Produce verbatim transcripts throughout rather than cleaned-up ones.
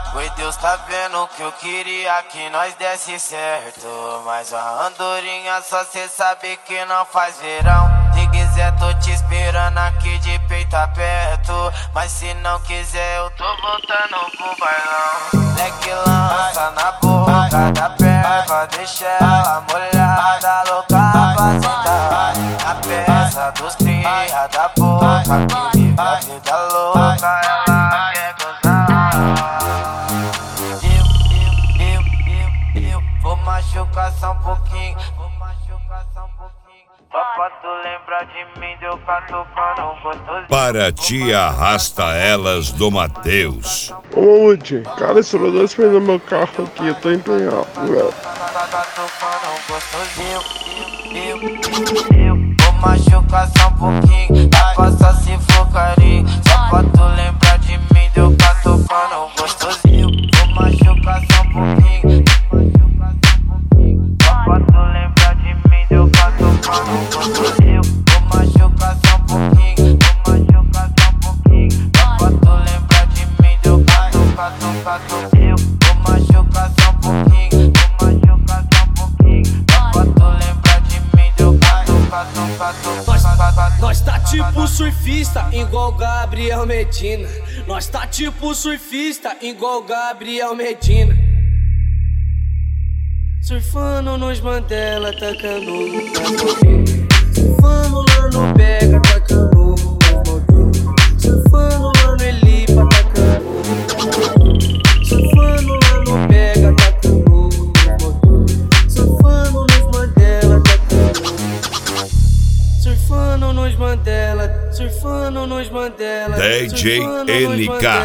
Foi Deus tá vendo que eu queria que nós desse certo, mas a andorinha só cê sabe que não faz verão. Se quiser tô te esperando aqui de peito aberto, mas se não quiser eu tô voltando pro bailão. Leque lança na boca da perna, deixa ela molhada, louca pra sentar. A peça dos cria da boca, que vive a vida louca, ela quer gozar. Vou machucar só um pouquinho, vou machucar só um pouquinho. Só pra tu lembrar de mim, deu catucando gostosinho. Para ti arrasta elas do Mateus. Ô Mamute, cara, esse rodou no meu carro aqui, eu tô empenhado, velho. Catucando gostosinho. Vou machucar só um pouquinho, dá pra só se for carinho. Só pra tu lembrar de mim, deu catucando gostosinho. Vou machucar só um pouquinho. Vou machucar só um pouquinho, vou machucar só um pouquinho. Só pra tu lembrar de mim, deu catu, catu, catu. Vou machucar só um pouquinho, vou machucar só um pouquinho. Só pra tu lembrar de mim, deu catu, catu, catu. Nós, nós tá tipo surfista, igual Gabriel Medina. Nós tá tipo surfista, igual Gabriel Medina. Surfando nos Mandela, tacando nas modelos. Surfando lá no Pega, tacando nas modelos. Surfando lá no Elipa, tacando nas modelos. Surfando lá no Pega, tacando nas modelos. Surfando nos Mandela, tacando. Surfando nos Mandela, surfando nos Mandela. D J N K.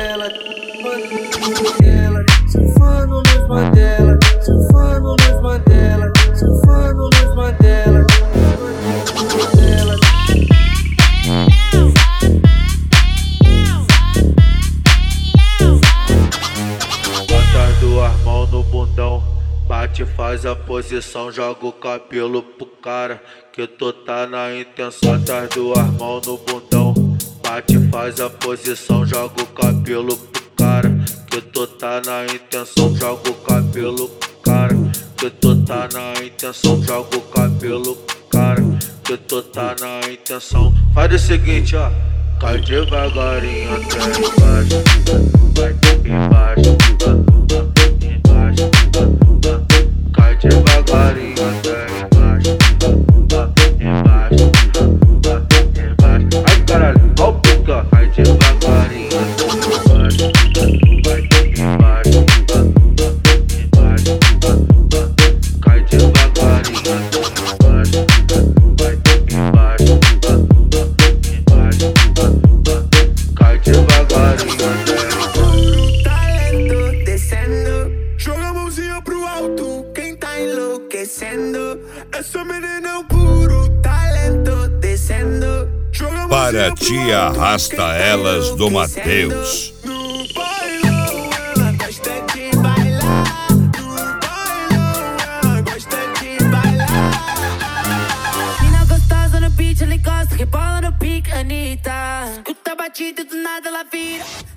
Surfando nos Mandela, surfando nos Mandela, surfando nos Mandela. Bota as duas mãos no bundão, bate, faz a posição, joga o cabelo pro cara, que tu tá na intenção. Bota as duas mãos no bundão, bate, faz a posição, joga o cabelo pro cara, que tu tá na intenção. Joga o cabelo pro cara, que tu tá na intenção. Joga o cabelo pro cara, que tu tá na intenção. Faz o seguinte, ó, cai devagarinho até embaixo, vai embaixo, embaixo, cai devagarinho até embaixo, embaixo, embaixo. Ai caralho, ó o pica, cai devagarinho até embaixo, vai embaixo, embaixo, cai devagarinho até embaixo, vai embaixo, embaixo, cai devagarinho até. Puro talento descendo, joga a mãozinha pro alto, quem tá enlouquecendo. Essa menina é um puro talento descendo. Joga a Para mãozinha ti pro alto, arrasta quem tá elas do enlouquecendo. Mateus. No bailão ela gosta de bailar, no bailão ela gosta de bailar. Mina gostosa no beat, ela encosta, rebola no pique, Anitta. Escuta a batida e do nada ela vira.